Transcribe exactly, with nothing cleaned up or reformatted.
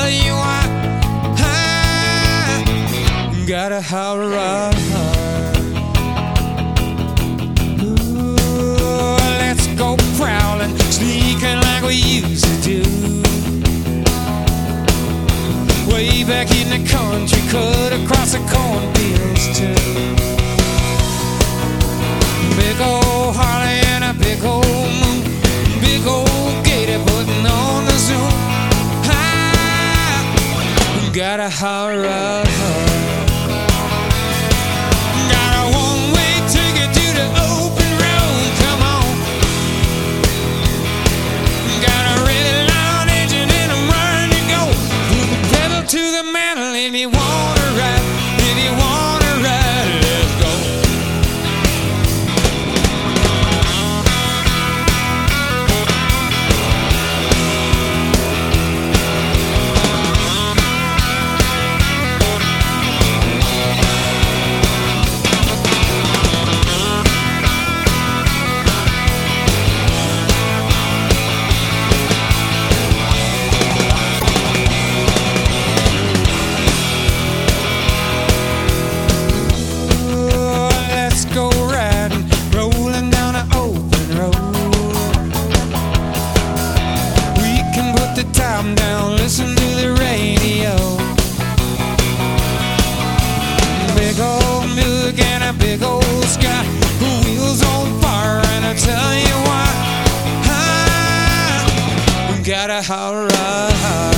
tell you why. I got a hot rod. Ooh, let's go prowling, sneaking like we used to do. Way back in the country, cut across the cornfields too. Big old Harley and a big old moon, big old gator putting on the zoom. I got a hot rod, got a one-way ticket to the open road. Come on, got a red line engine and I'm ready to go. Put the pedal to the metal if you wanna ride, if you wanna ride, let's go. Time down, listen to the radio. Big old milk and a big old sky, wheels on fire, and I tell you why, I got a hot rod.